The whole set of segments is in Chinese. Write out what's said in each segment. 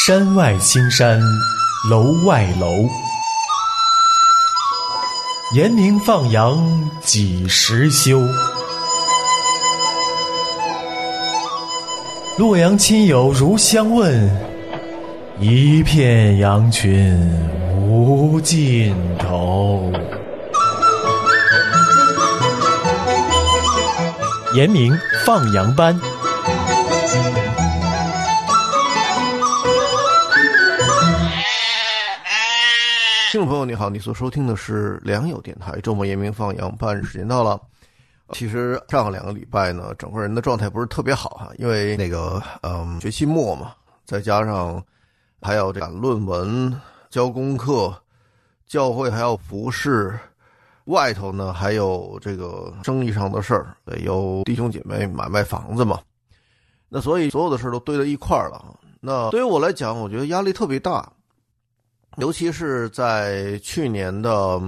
山外青山楼外楼，严明放羊几时休？洛阳亲友如相问，一片羊群无尽头。严明放羊班。 听众朋友你好，你所收听的是良友电台周末严明放羊班，时间到了。其实上2个礼拜呢，整个人的状态不是特别好哈，因为那个学期末嘛，再加上还要赶论文、交功课，教会还要服侍，外头呢还有这个生意上的事儿，有弟兄姐妹买卖房子嘛，那所以所有的事儿都堆在一块儿了。那对于我来讲，我觉得压力特别大。尤其是在去年的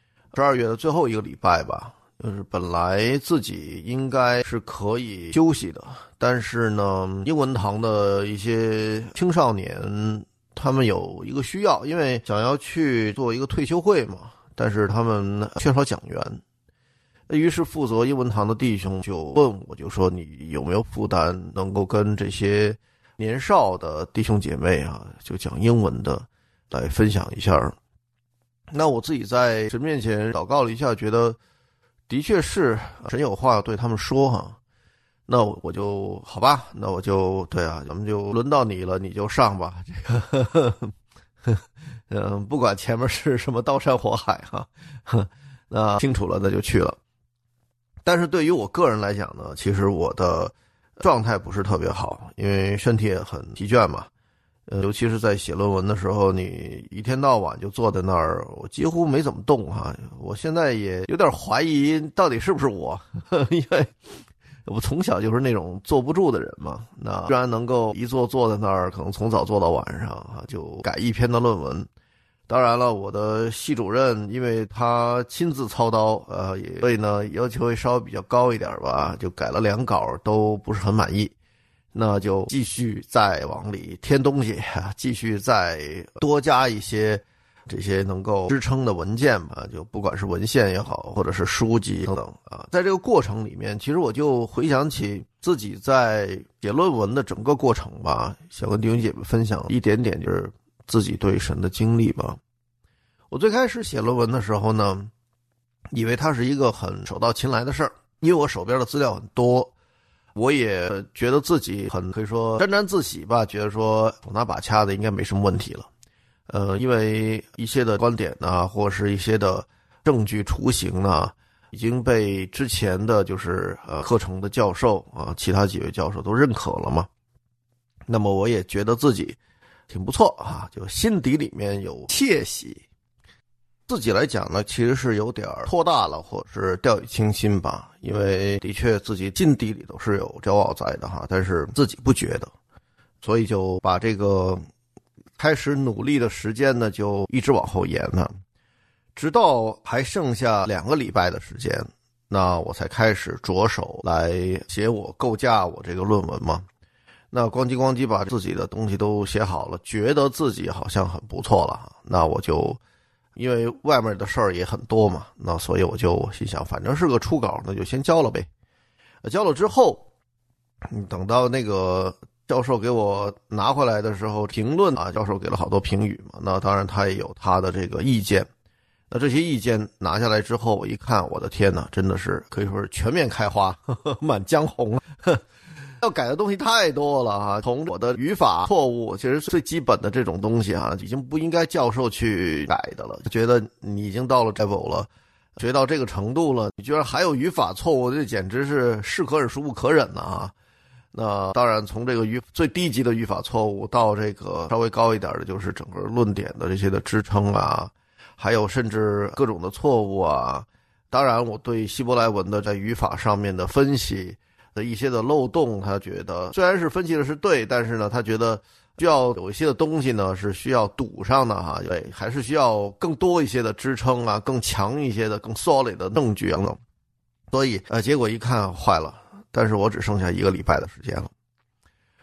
12月的最后一个礼拜吧，就是本来自己应该是可以休息的，但是呢，英文堂的一些青少年他们有一个需要，因为想要去做一个退休会嘛，但是他们缺少讲员，于是负责英文堂的弟兄就问我，就说你有没有负担能够跟这些年少的弟兄姐妹啊，就讲英文的来分享一下。那我自己在神面前祷告了一下，觉得的确是神有话要对他们说哈。那我就好吧，那我就对啊，咱们就轮到你了，你就上吧。这个不管前面是什么刀山火海哈，那清楚了那就去了。但是对于我个人来讲呢，其实我的状态不是特别好，因为身体也很疲倦嘛。尤其是在写论文的时候，你一天到晚就坐在那儿，我几乎没怎么动哈。我现在也有点怀疑到底是不是我，因为我从小就是那种坐不住的人嘛。那居然能够一坐在那儿，可能从早坐到晚上啊，就改一篇的论文。当然了，我的系主任因为他亲自操刀，所以呢要求会稍微比较高一点吧，就改了2稿都不是很满意。那就继续再往里添东西，继续再多加一些这些能够支撑的文件吧，就不管是文献也好，或者是书籍等等啊。在这个过程里面，其实我就回想起自己在写论文的整个过程吧，想跟弟兄姐妹分享一点点，就是自己对神的经历吧。我最开始写论文的时候呢，以为它是一个很手到擒来的事儿，因为我手边的资料很多。我也觉得自己很可以说沾沾自喜吧，觉得说手拿把掐的应该没什么问题了。因为一些的观点啊，或者是一些的证据雏形啊，已经被之前的就是课程的教授啊，其他几位教授都认可了嘛。那么我也觉得自己挺不错啊，就心底里面有窃喜。自己来讲呢，其实是有点拖大了，或者是掉以轻心吧，因为的确自己心底里都是有骄傲在的哈，但是自己不觉得，所以就把这个开始努力的时间呢，就一直往后延了，直到还剩下2个礼拜的时间，那我才开始着手来写我构架我这个论文嘛。那咣叽把自己的东西都写好了，觉得自己好像很不错了，那我就因为外面的事儿也很多嘛，那所以我就心想，反正是个初稿，那就先交了呗。交了之后，等到那个教授给我拿回来的时候，评论啊，教授给了好多评语嘛，那当然他也有他的这个意见。那这些意见拿下来之后，我一看，我的天哪，真的是可以说是全面开花，满江红。要改的东西太多了啊！从我的语法错误，其实最基本的这种东西啊，已经不应该教授去改的了。觉得你已经到了 level 了，学到这个程度了，你居然还有语法错误，这简直是是可忍孰不可忍了啊！那当然，从这个最低级的语法错误到这个稍微高一点的，就是整个论点的这些的支撑啊，还有甚至各种的错误啊。当然，我对希伯来文的在语法上面的分析的一些的漏洞，他觉得虽然是分析的是对，但是呢，他觉得需要有一些的东西呢是需要堵上的哈，对，还是需要更多一些的支撑啊，更强一些的、更 solid 的证据等等。所以结果一看坏了，但是我只剩下1个礼拜的时间了。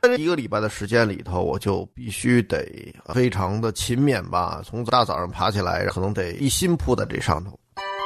在这1个礼拜的时间里头，我就必须得非常的勤勉吧，从大早上爬起来，可能得一心扑在这上头。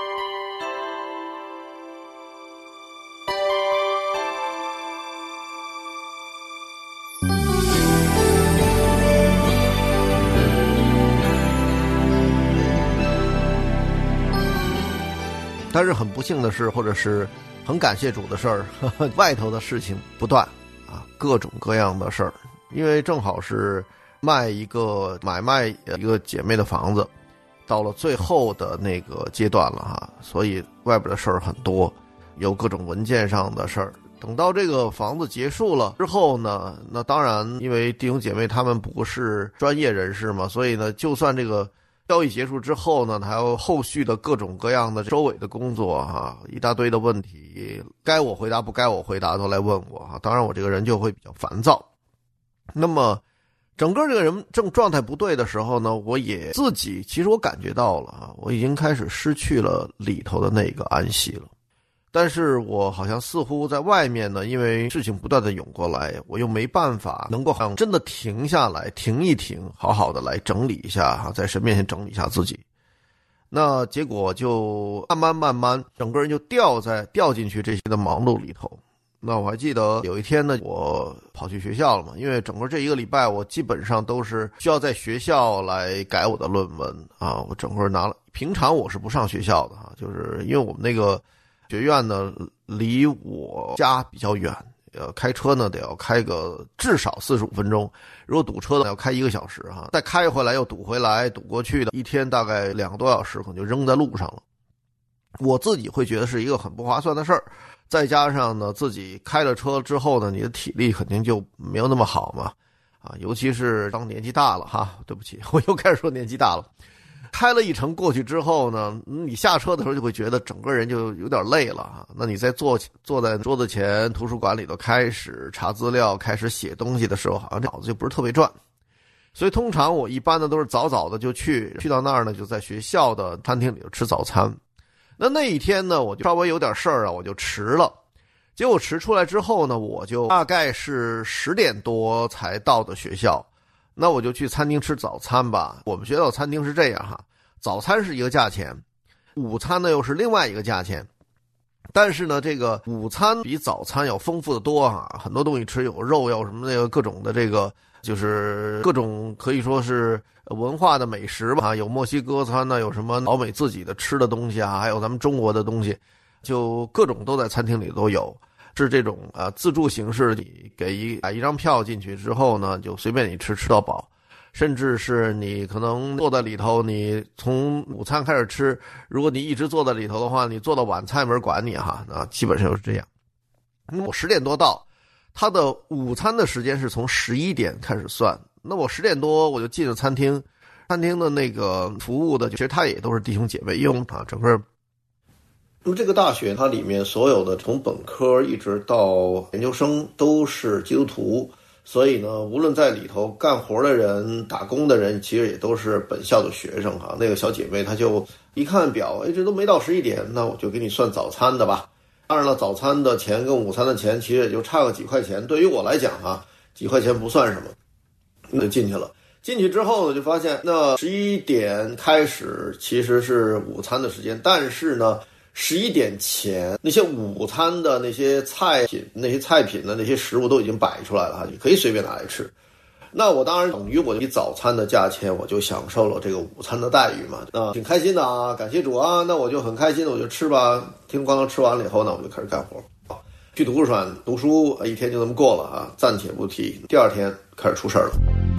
但是很不幸的是，或者是很感谢主的事儿，外头的事情不断啊，各种各样的事儿。因为正好是买卖一个姐妹的房子，到了最后的那个阶段了哈，所以外边的事儿很多，有各种文件上的事儿。等到这个房子结束了之后呢，那当然因为弟兄姐妹他们不是专业人士嘛，所以呢，就算这个交易结束之后呢，还有后续的各种各样的收尾的工作哈，一大堆的问题，该我回答不该我回答都来问我哈。当然我这个人就会比较烦躁。那么整个这个人正状态不对的时候呢，我也自己其实我感觉到了啊，我已经开始失去了里头的那个安息了。但是我好像似乎在外面呢，因为事情不断的涌过来，我又没办法能够真的停下来，停一停，好好的来整理一下哈，在神面前整理一下自己。那结果就慢慢整个人就掉进去这些的忙碌里头。那我还记得有一天呢，我跑去学校了嘛，因为整个这1个礼拜我基本上都是需要在学校来改我的论文啊，我整个拿了。平常我是不上学校的哈，就是因为我们那个学院呢离我家比较远，开车呢得要开个至少45分钟，如果堵车呢要开1个小时哈，再开回来又堵回来，堵过去的，一天大概2个多小时可能就扔在路上了。我自己会觉得是一个很不划算的事儿，再加上呢自己开了车之后呢，你的体力肯定就没有那么好嘛，啊，尤其是当年纪大了哈，对不起，我又开始说年纪大了。开了一程过去之后呢，你下车的时候就会觉得整个人就有点累了哈。那你在坐在桌子前图书馆里头开始查资料，开始写东西的时候，好像这脑子就不是特别转。所以通常我一般的都是早早的就去到那儿呢，就在学校的餐厅里头吃早餐。那一天呢，我就稍微有点事儿啊，我就迟了。结果迟出来之后呢，我就大概是10点多才到的学校。那我就去餐厅吃早餐吧。我们学校餐厅是这样哈，早餐是一个价钱，午餐呢又是另外一个价钱。但是呢，这个午餐比早餐要丰富的多哈，很多东西吃，有肉，有什么那个各种的这个，就是各种可以说是文化的美食吧，有墨西哥餐呢，有什么老美自己的吃的东西啊，还有咱们中国的东西，就各种都在餐厅里都有。是这种自助形式，你买一张票进去之后呢，就随便你吃到饱，甚至是你可能坐在里头，你从午餐开始吃，如果你一直坐在里头的话，你坐到晚餐没人管你哈，基本上就是这样。那我10点多到，他的午餐的时间是从11点开始算，那我10点多我就进了餐厅，餐厅的那个服务的，其实他也都是弟兄姐妹用啊，整个。那么这个大学它里面所有的从本科一直到研究生都是基督徒，所以呢，无论在里头干活的人、打工的人，其实也都是本校的学生哈。那个小姐妹她就一看表，这都没到11点，那我就给你算早餐的吧。当然了，早餐的钱跟午餐的钱其实也就差个几块钱，对于我来讲哈，几块钱不算什么，那就进去了。进去之后呢，就发现那11点开始其实是午餐的时间，但是呢，11点前那些午餐的那些菜品的那些食物都已经摆出来了哈，你可以随便拿来吃。那我当然等于我以早餐的价钱，我就享受了这个午餐的待遇嘛，挺开心的啊，感谢主啊，那我就很开心的我就吃吧。听光头吃完了以后呢，我就开始干活，去图书馆读书，一天就这么过了啊，暂且不提。第二天开始出事儿了。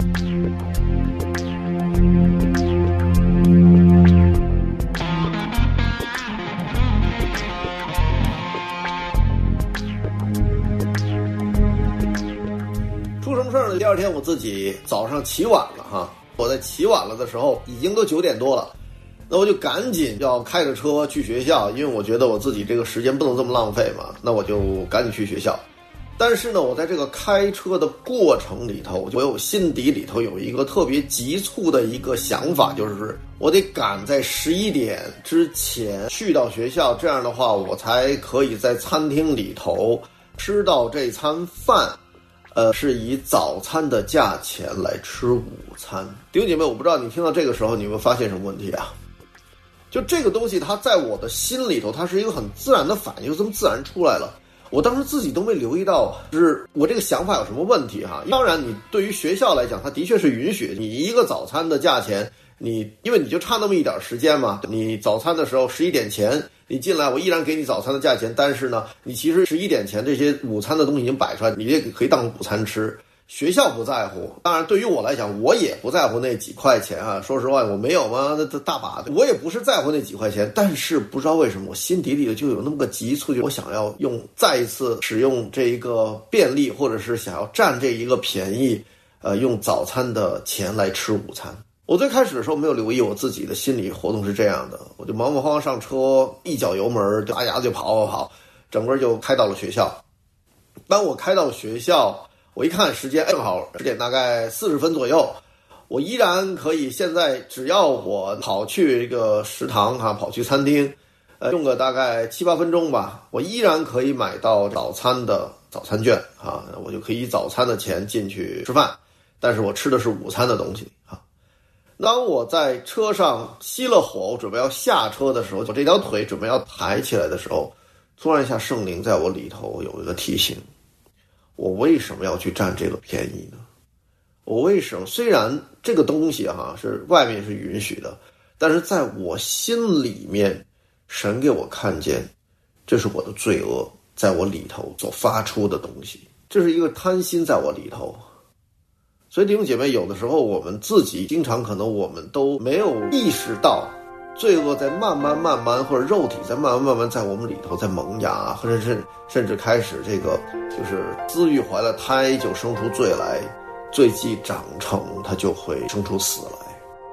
第二天我自己早上起晚了哈，我在起晚了的时候已经都9点多了，那我就赶紧要开着车去学校，因为我觉得我自己这个时间不能这么浪费嘛，那我就赶紧去学校。但是呢，我在这个开车的过程里头，我有心底里头有一个特别急促的一个想法，就是我得赶在11点之前去到学校，这样的话我才可以在餐厅里头吃到这餐饭。 是以早餐的价钱来吃午餐。弟兄姐妹，我不知道你听到这个时候你有没有发现什么问题啊？就这个东西它在我的心里头，它是一个很自然的反应，就这么自然出来了。我当时自己都没留意到，就是我这个想法有什么问题哈。当然，你对于学校来讲，它的确是允许你一个早餐的价钱，因为你就差那么一点时间嘛，你早餐的时候11点前你进来，我依然给你早餐的价钱，但是呢，你其实11点前这些午餐的东西已经摆出来，你也可以当午餐吃。学校不在乎，当然对于我来讲，我也不在乎那几块钱啊。说实话，我没有吗？那大把的，我也不是在乎那几块钱。但是不知道为什么，我心底里就有那么个急促，就我想要再一次使用这一个便利，或者是想要占这一个便宜，用早餐的钱来吃午餐。我最开始的时候没有留意我自己的心理活动是这样的，我就忙忙慌慌上车，一脚油门，就呀就跑，整个就开到了学校。当我开到学校，我一看时间，正好10点大概40分左右，我依然可以。现在只要我跑去一个食堂跑去餐厅，用个大概7、8分钟吧，我依然可以买到早餐的早餐券我就可以以早餐的钱进去吃饭，但是我吃的是午餐的东西当我在车上熄了火，我准备要下车的时候，我这条腿准备要抬起来的时候，突然一下圣灵在我里头有一个提醒。我为什么要去占这个便宜呢？我为什么虽然这个东西是外面是允许的，但是在我心里面，神给我看见，这是我的罪恶，在我里头所发出的东西，这是一个贪心在我里头。所以弟兄姐妹，有的时候我们自己经常可能我们都没有意识到，罪恶在慢慢或者肉体在慢慢在我们里头在萌芽，或者是甚至开始这个就是滋育怀了胎就生出罪来，罪既长成它就会生出死来。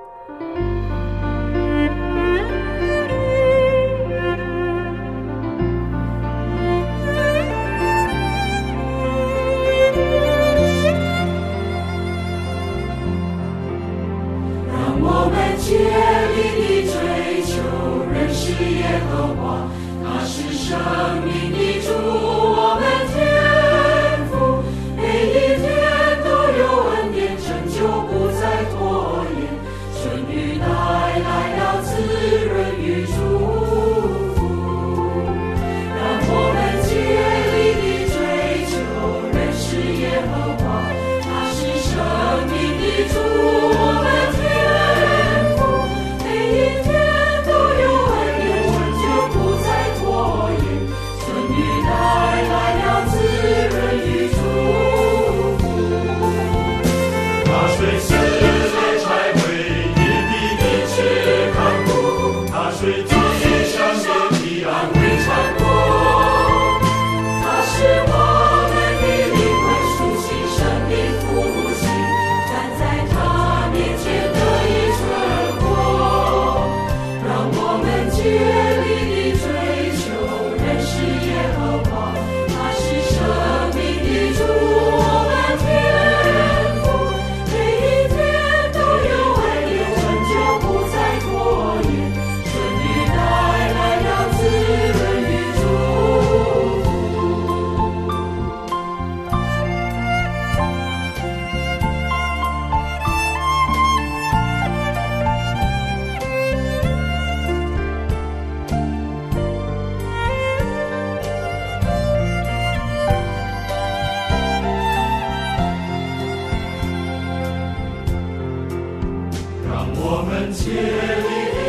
让我们竭力地追求认识耶和华，他是生命的主，我们天父，每一天都有恩典拯救，不再拖延，春雨带来了滋润与祝福。让我们竭力地追求认识耶和华，他是生命的主，我们天父，每一天都有恩典拯救，不再拖延，春雨带来了滋润与祝福。 他虽是在拆毁野地的切看顾，他虽地上野的安慰缠过， 他是我们的灵魂苏醒，生命复兴，站在他面前得以存活。让我们竭力地追求认识耶和华，他是生命的主，我们天父，每一天都有恩典拯救，不再拖延，春雨带来了滋润与祝福。 让我们竭力